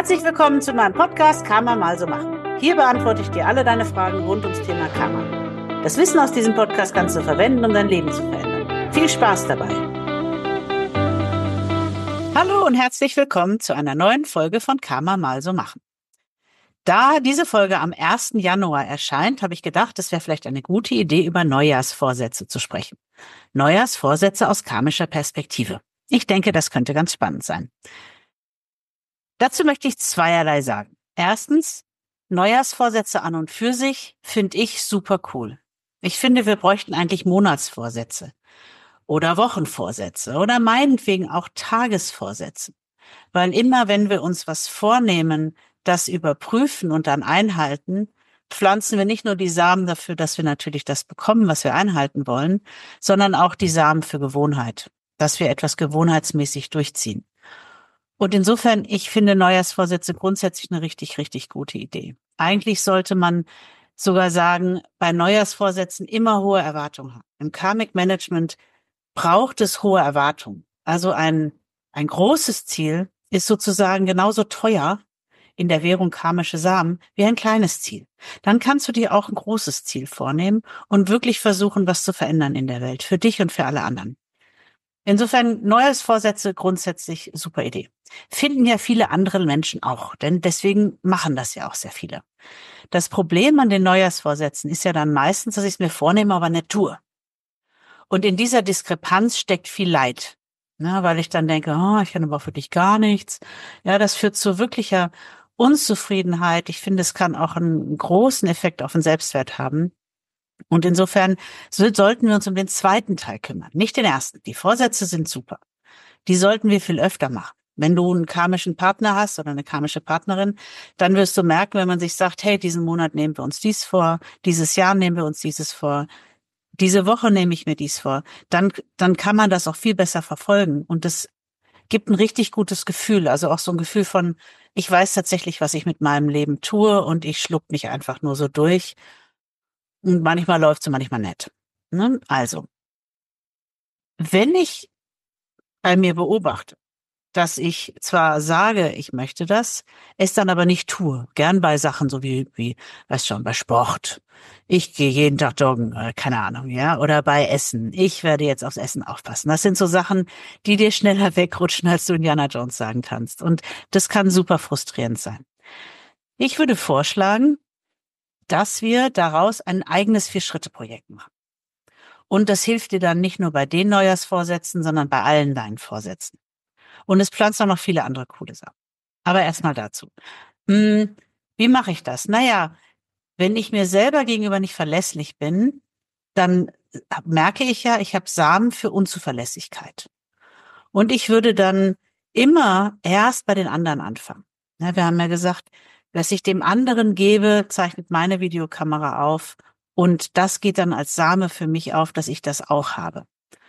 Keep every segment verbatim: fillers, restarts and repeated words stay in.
Herzlich willkommen zu meinem Podcast Karma mal so machen. Hier beantworte ich dir alle deine Fragen rund ums Thema Karma. Das Wissen aus diesem Podcast kannst du verwenden, um dein Leben zu verändern. Viel Spaß dabei! Hallo und herzlich willkommen zu einer neuen Folge von Karma mal so machen. Da diese Folge am ersten Januar erscheint, habe ich gedacht, es wäre vielleicht eine gute Idee, über Neujahrsvorsätze zu sprechen. Neujahrsvorsätze aus karmischer Perspektive. Ich denke, das könnte ganz spannend sein. Dazu möchte ich zweierlei sagen. Erstens, Neujahrsvorsätze an und für sich finde ich super cool. Ich finde, wir bräuchten eigentlich Monatsvorsätze oder Wochenvorsätze oder meinetwegen auch Tagesvorsätze. Weil immer, wenn wir uns was vornehmen, das überprüfen und dann einhalten, pflanzen wir nicht nur die Samen dafür, dass wir natürlich das bekommen, was wir einhalten wollen, sondern auch die Samen für Gewohnheit, dass wir etwas gewohnheitsmäßig durchziehen. Und insofern, ich finde Neujahrsvorsätze grundsätzlich eine richtig, richtig gute Idee. Eigentlich sollte man sogar sagen, bei Neujahrsvorsätzen immer hohe Erwartungen haben. Im Karmic Management braucht es hohe Erwartungen. Also ein, ein großes Ziel ist sozusagen genauso teuer in der Währung karmische Samen wie ein kleines Ziel. Dann kannst du dir auch ein großes Ziel vornehmen und wirklich versuchen, was zu verändern in der Welt, für dich und für alle anderen. Insofern Neujahrsvorsätze grundsätzlich super Idee. Finden ja viele andere Menschen auch, denn deswegen machen das ja auch sehr viele. Das Problem an den Neujahrsvorsätzen ist ja dann meistens, dass ich es mir vornehme, aber nicht tue. Und in dieser Diskrepanz steckt viel Leid, ne, weil ich dann denke, oh, ich kann aber auch wirklich gar nichts. Ja, das führt zu wirklicher Unzufriedenheit. Ich finde, es kann auch einen großen Effekt auf den Selbstwert haben. Und insofern so, sollten wir uns um den zweiten Teil kümmern, nicht den ersten. Die Vorsätze sind super. Die sollten wir viel öfter machen. Wenn du einen karmischen Partner hast oder eine karmische Partnerin, dann wirst du merken, wenn man sich sagt, hey, diesen Monat nehmen wir uns dies vor, dieses Jahr nehmen wir uns dieses vor, diese Woche nehme ich mir dies vor, dann, dann kann man das auch viel besser verfolgen. Und das gibt ein richtig gutes Gefühl, also auch so ein Gefühl von, ich weiß tatsächlich, was ich mit meinem Leben tue und ich schluck nicht einfach nur so durch. Und manchmal läuft's und manchmal nicht. Ne? Also, wenn ich bei mir beobachte, dass ich zwar sage, ich möchte das, es dann aber nicht tue, gern bei Sachen so wie, wie, weißt schon, bei Sport. Ich gehe jeden Tag joggen, äh, keine Ahnung, ja, oder bei Essen. Ich werde jetzt aufs Essen aufpassen. Das sind so Sachen, die dir schneller wegrutschen, als du Indiana Jones sagen kannst. Und das kann super frustrierend sein. Ich würde vorschlagen, dass wir daraus ein eigenes Vier-Schritte-Projekt machen. Und das hilft dir dann nicht nur bei den Neujahrsvorsätzen, sondern bei allen deinen Vorsätzen. Und es pflanzt auch noch viele andere coole Sachen. Aber erstmal dazu. Hm, wie mache ich das? Naja, wenn ich mir selber gegenüber nicht verlässlich bin, dann merke ich ja, ich habe Samen für Unzuverlässigkeit. Und ich würde dann immer erst bei den anderen anfangen. Ja, wir haben ja gesagt, was ich dem anderen gebe, zeichnet meine Videokamera auf. Und das geht dann als Same für mich auf, dass ich das auch habe.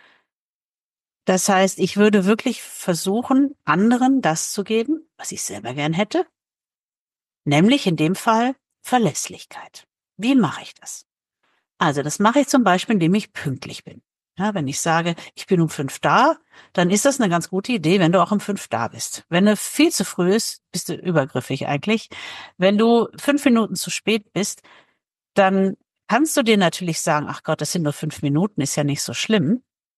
Das heißt, ich würde wirklich versuchen, anderen das zu geben, was ich selber gern hätte. Nämlich in dem Fall Verlässlichkeit. Wie mache ich das? Also das mache ich zum Beispiel, indem ich pünktlich bin. Ja, wenn ich sage, ich bin um fünf da, dann ist das eine ganz gute Idee, wenn du auch um fünf da bist. Wenn du viel zu früh ist, bist du übergriffig eigentlich. Wenn du fünf Minuten zu spät bist, dann kannst du dir natürlich sagen, ach Gott, das sind nur fünf Minuten, ist ja nicht so schlimm.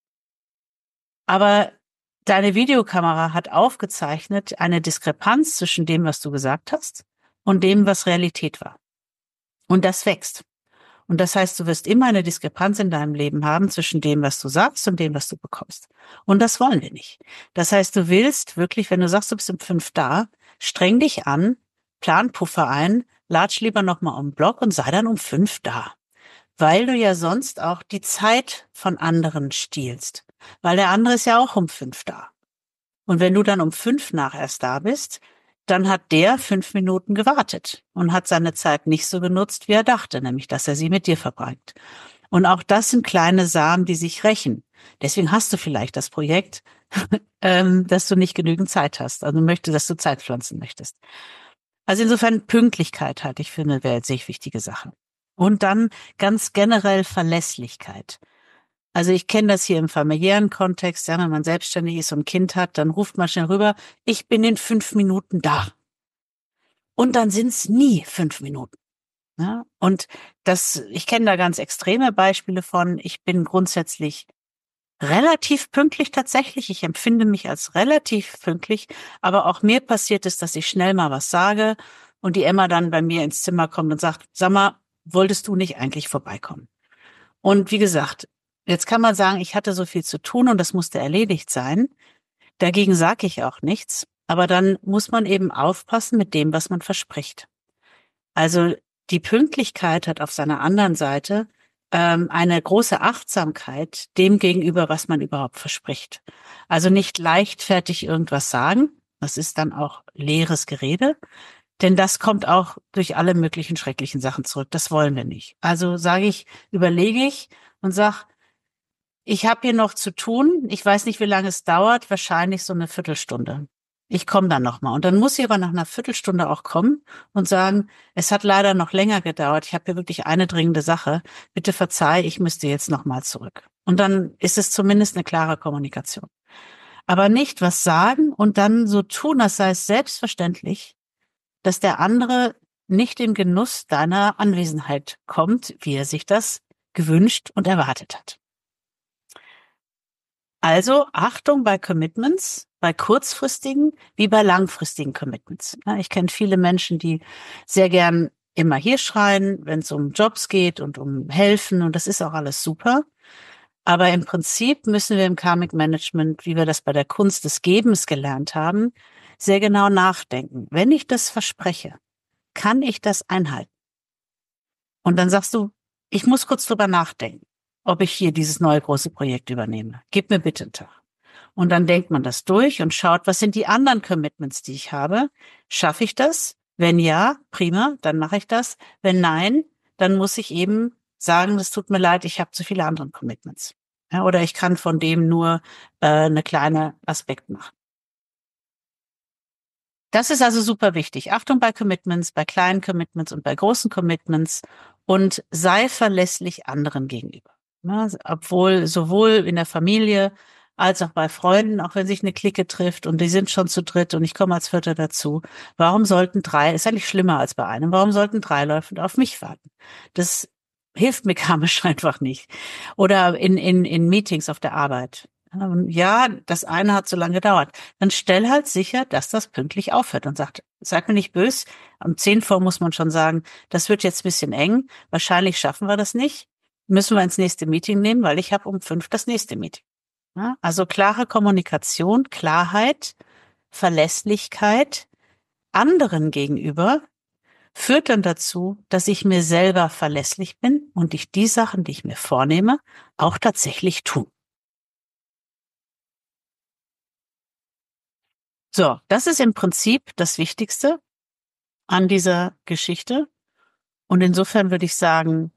Aber deine Videokamera hat aufgezeichnet eine Diskrepanz zwischen dem, was du gesagt hast, und dem, was Realität war. Und das wächst. Und das heißt, du wirst immer eine Diskrepanz in deinem Leben haben zwischen dem, was du sagst und dem, was du bekommst. Und das wollen wir nicht. Das heißt, du willst wirklich, wenn du sagst, du bist um fünf da, streng dich an, plan Puffer ein, latsch lieber nochmal um den Block und sei dann um fünf da. Weil du ja sonst auch die Zeit von anderen stiehlst. Weil der andere ist ja auch um fünf da. Und wenn du dann um fünf nach erst da bist, dann hat der fünf Minuten gewartet und hat seine Zeit nicht so genutzt, wie er dachte, nämlich, dass er sie mit dir verbringt. Und auch das sind kleine Samen, die sich rächen. Deswegen hast du vielleicht das Projekt, ähm, dass du nicht genügend Zeit hast. Also möchtest, dass du Zeit pflanzen möchtest. Also insofern Pünktlichkeit halte ich für eine sehr wichtige Sache. Und dann ganz generell Verlässlichkeit. Also ich kenne das hier im familiären Kontext, ja, wenn man selbstständig ist und ein Kind hat, dann ruft man schnell rüber, ich bin in fünf Minuten da. Und dann sind es nie fünf Minuten. Ja? Und das, ich kenne da ganz extreme Beispiele von. Ich bin grundsätzlich relativ pünktlich tatsächlich. Ich empfinde mich als relativ pünktlich, aber auch mir passiert es, dass ich schnell mal was sage und die Emma dann bei mir ins Zimmer kommt und sagt, sag mal, wolltest du nicht eigentlich vorbeikommen? Und wie gesagt, jetzt kann man sagen, ich hatte so viel zu tun und das musste erledigt sein. Dagegen sage ich auch nichts, aber dann muss man eben aufpassen mit dem, was man verspricht. Also die Pünktlichkeit hat auf seiner anderen Seite ähm, eine große Achtsamkeit dem gegenüber, was man überhaupt verspricht. Also nicht leichtfertig irgendwas sagen, das ist dann auch leeres Gerede, denn das kommt auch durch alle möglichen schrecklichen Sachen zurück. Das wollen wir nicht. Also sage ich, überlege ich und sag, ich habe hier noch zu tun. Ich weiß nicht, wie lange es dauert. Wahrscheinlich so eine Viertelstunde. Ich komme dann nochmal. Und dann muss ich aber nach einer Viertelstunde auch kommen und sagen, es hat leider noch länger gedauert. Ich habe hier wirklich eine dringende Sache. Bitte verzeih, ich müsste jetzt nochmal zurück. Und dann ist es zumindest eine klare Kommunikation. Aber nicht was sagen und dann so tun, als sei es selbstverständlich, dass der andere nicht in Genuss deiner Anwesenheit kommt, wie er sich das gewünscht und erwartet hat. Also Achtung bei Commitments, bei kurzfristigen wie bei langfristigen Commitments. Ja, ich kenne viele Menschen, die sehr gern immer hier schreien, wenn es um Jobs geht und um Helfen, und das ist auch alles super. Aber im Prinzip müssen wir im Karmic Management, wie wir das bei der Kunst des Gebens gelernt haben, sehr genau nachdenken. Wenn ich das verspreche, kann ich das einhalten? Und dann sagst du, ich muss kurz drüber nachdenken, ob ich hier dieses neue große Projekt übernehme. Gib mir bitte einen Tag. Und dann denkt man das durch und schaut, was sind die anderen Commitments, die ich habe? Schaffe ich das? Wenn ja, prima, dann mache ich das. Wenn nein, dann muss ich eben sagen, es tut mir leid, ich habe zu viele andere Commitments. Ja, oder ich kann von dem nur äh, eine kleine Aspekt machen. Das ist also super wichtig. Achtung bei Commitments, bei kleinen Commitments und bei großen Commitments, und sei verlässlich anderen gegenüber. Ja, obwohl sowohl in der Familie als auch bei Freunden, auch wenn sich eine Clique trifft und die sind schon zu dritt und ich komme als Vierter dazu, warum sollten drei, ist eigentlich schlimmer als bei einem, warum sollten drei Leute auf mich warten? Das hilft mir karmisch einfach nicht. Oder in, in, in Meetings auf der Arbeit. Ja, das eine hat so lange gedauert. Dann stell halt sicher, dass das pünktlich aufhört und sagt, sag mir nicht böse, um zehn vor muss man schon sagen, das wird jetzt ein bisschen eng, wahrscheinlich schaffen wir das nicht, müssen wir ins nächste Meeting nehmen, weil ich habe um fünf das nächste Meeting. Ja, also klare Kommunikation, Klarheit, Verlässlichkeit anderen gegenüber führt dann dazu, dass ich mir selber verlässlich bin und ich die Sachen, die ich mir vornehme, auch tatsächlich tue. So, das ist im Prinzip das Wichtigste an dieser Geschichte. Und insofern würde ich sagen,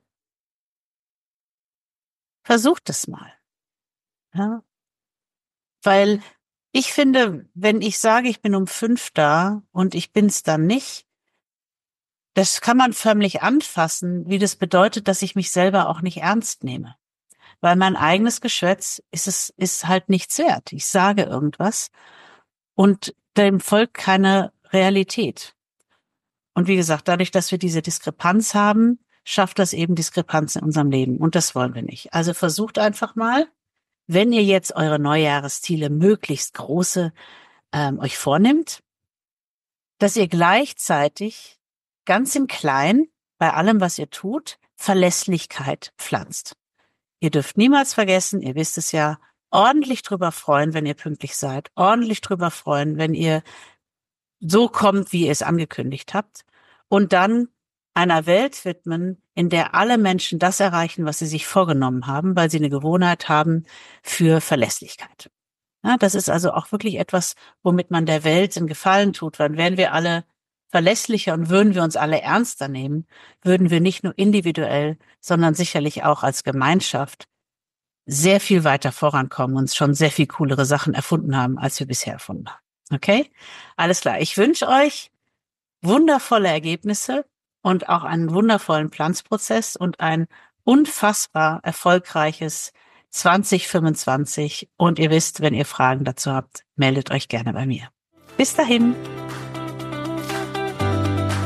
versucht es mal. Ja? Weil ich finde, wenn ich sage, ich bin um fünf da und ich bin's dann nicht, das kann man förmlich anfassen, wie das bedeutet, dass ich mich selber auch nicht ernst nehme. Weil mein eigenes Geschwätz ist es, ist halt nichts wert. Ich sage irgendwas und dem folgt keine Realität. Und wie gesagt, dadurch, dass wir diese Diskrepanz haben, schafft das eben Diskrepanz in unserem Leben. Und das wollen wir nicht. Also versucht einfach mal, wenn ihr jetzt eure Neujahresziele möglichst große ähm, euch vornimmt, dass ihr gleichzeitig ganz im Kleinen bei allem, was ihr tut, Verlässlichkeit pflanzt. Ihr dürft niemals vergessen, ihr wisst es ja, ordentlich drüber freuen, wenn ihr pünktlich seid, ordentlich drüber freuen, wenn ihr so kommt, wie ihr es angekündigt habt, und dann einer Welt widmen, in der alle Menschen das erreichen, was sie sich vorgenommen haben, weil sie eine Gewohnheit haben für Verlässlichkeit. Ja, das ist also auch wirklich etwas, womit man der Welt einen Gefallen tut, weil wären wir alle verlässlicher und würden wir uns alle ernster nehmen, würden wir nicht nur individuell, sondern sicherlich auch als Gemeinschaft sehr viel weiter vorankommen und schon sehr viel coolere Sachen erfunden haben, als wir bisher erfunden haben. Okay? Alles klar. Ich wünsche euch wundervolle Ergebnisse und auch einen wundervollen Planungsprozess und ein unfassbar erfolgreiches zwanzig fünfundzwanzig. Und ihr wisst, wenn ihr Fragen dazu habt, meldet euch gerne bei mir. Bis dahin.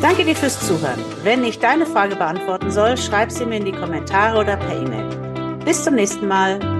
Danke dir fürs Zuhören. Wenn ich deine Frage beantworten soll, schreib sie mir in die Kommentare oder per E-Mail. Bis zum nächsten Mal.